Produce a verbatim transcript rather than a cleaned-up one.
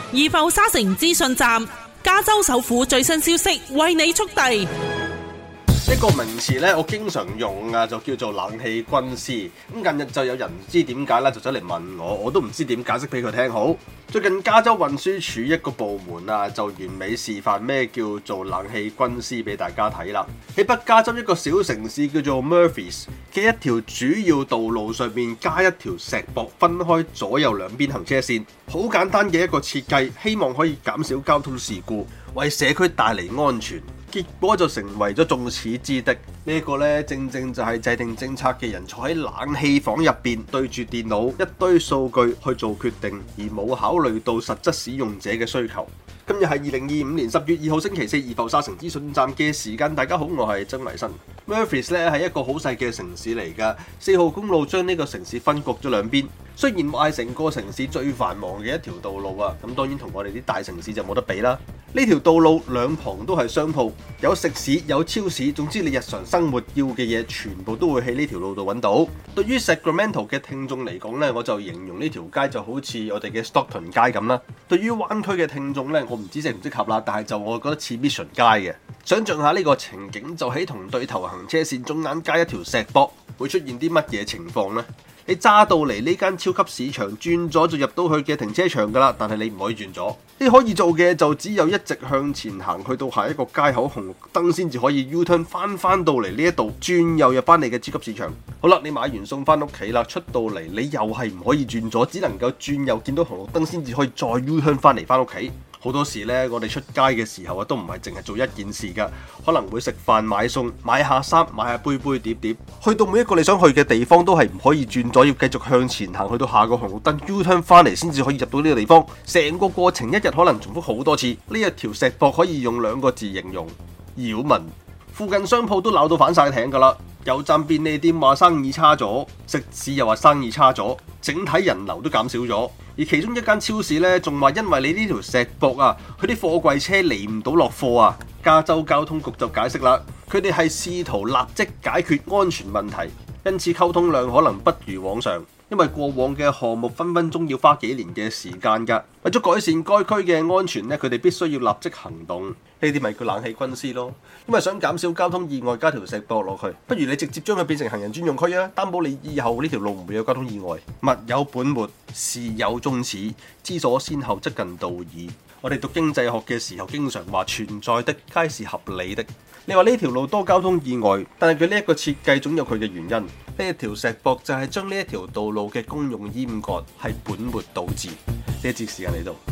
怡浮沙城資訊站，加州首府最新消息為你速遞。 一個名詞咧，我經常用啊，就叫做冷氣軍師。咁近日就有人唔知點解咧，就走嚟問我，我都唔知點解釋俾佢聽好。最近加州運輸署一個部門啊，就完美示範咩叫做冷氣軍師俾大家睇啦。喺北加州一個小城市叫做 Murphys 嘅一條主要道路上面加一條石壆，分開左右兩邊行車線。好簡單嘅一個設計，希望可以減少交通事故，為社區帶嚟安全。結果就成為咗眾矢之的。呢一個呢，正正就係制定政策嘅人坐喺冷氣房入邊對住電腦一堆數據去做決定，而冇考慮到實質使用者嘅需求。今日係二零二五年十月二號星期四，怡浮沙城資訊站嘅時間。大家好，我係曾維新。Murphys 咧係一個好細嘅城市嚟㗎，四號公路將呢個城市分割咗兩邊。雖然話係成個城市最繁忙嘅一條道路啊，咁當然同我哋啲大城市就冇得比啦。呢條道路兩旁都係商鋪，有食肆，有超市，總之你日常生活要嘅嘢全部都會喺呢條路度揾到。對於 Sacramento 嘅聽眾嚟講呢，我就形容呢條街就好似我哋嘅 Stockton 街咁啦。對於灣區嘅聽眾呢，我唔知適唔適合啦，但係就我覺得似 Mission 街嘅。想像下呢個情景，就喺同對頭行車線中間加一條石壆，會出現啲乜嘢情況呢？你揸到嚟呢間超級市場，轉咗就入到去嘅停車場㗎啦，但係你唔可以轉左。你可以做嘅就只有一直向前行，去到下一個街口紅綠燈先至可以 U-turn 翻翻到嚟呢一度，轉右入翻嚟嘅超級市場。好啦，你買完餸翻屋企啦，出到嚟你又係唔可以轉左，只能夠轉右，見到紅綠燈先至可以再 U-turn 翻嚟翻屋企。好多時呢，我哋出街嘅時候啊，都唔係淨係做一件事㗎，可能會食飯、買餸、買下衫、買下杯杯碟碟，去到每一個你想去嘅地方都係唔可以轉左，要繼續向前行，去到下個紅綠燈 U-turn 翻嚟先至可以入到呢個地方。成個過程一日可能重複好多次。呢一條石壆可以用兩個字形容：擾民。附近商鋪都鬧到反晒艇㗎啦，油站便利店話生意差咗，食肆又話生意差咗，整體人流都減少咗。而其中一間超市呢，仲話因為你呢條石壆啊，佢啲貨櫃車嚟唔到落貨啊。加州交通局就解釋啦，佢哋係試圖立即解決安全問題，因此溝通量可能不如往常。因為過往嘅項目分分鐘要花幾年嘅時間㗎，為咗改善該區嘅安全呢，佢哋必須要立即行動。呢啲咪叫冷氣軍師咯。因為想減少交通意外，加條石壆落去，不如你直接將佢變成行人專用區啊，擔保你以後呢條路唔會有交通意外。物有本末，事有終始，知所先後，則近道矣。我哋讀經濟學嘅時候，經常話存在的皆是合理的。你話呢條路多交通意外，但係佢呢一個設計總有佢嘅原因。呢一條石壆就係將呢一條道路嘅功用閹割，係本末倒置。呢一節時間嚟到。